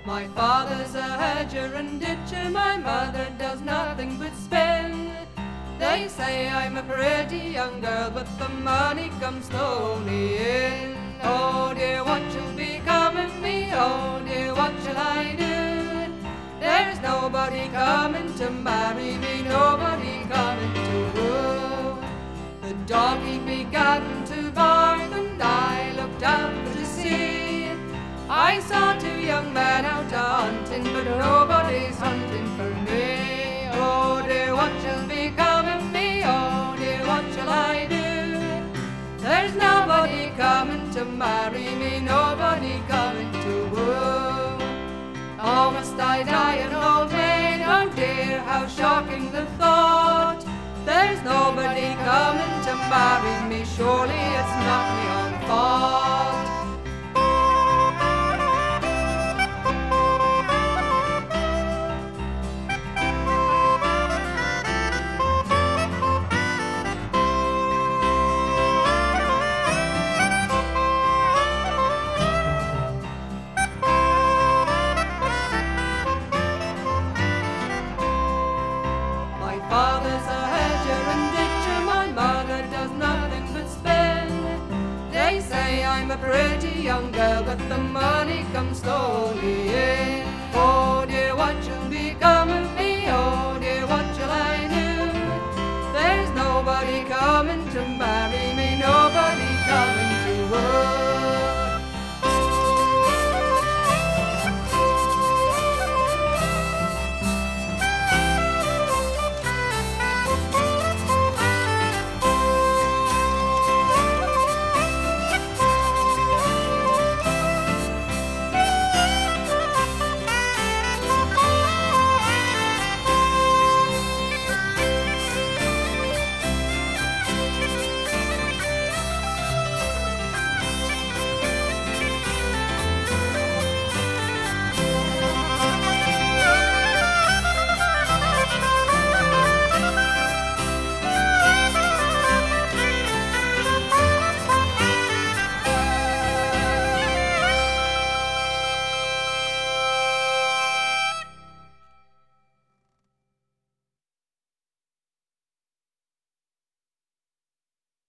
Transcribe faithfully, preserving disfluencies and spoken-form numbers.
My father's a hedger and ditcher, my mother does nothing but spin. They say I'm a pretty young girl, but the money comes slowly in. Oh dear, what shall become of me? Oh dear, what shall I do? There's nobody coming to marry me, nobody coming to woo. The doggy began to bark and I looked out to see. I saw two young men out hunting, but nobody's hunting for me. Oh dear, what shall become of me? Oh dear, what shall I do? There's nobody coming to marry me, nobody coming to woo. Oh, must I die an old maid? Oh dear, how shocking the thought. There's nobody coming to marry me, surely it's not my own fault. My father's a hedger and ditcher, my mother does nothing but spin. They say I'm a pretty young girl, but the money comes slowly in. Oh dear, what shall become of me? Oh dear, what shall I do? There's nobody coming to marry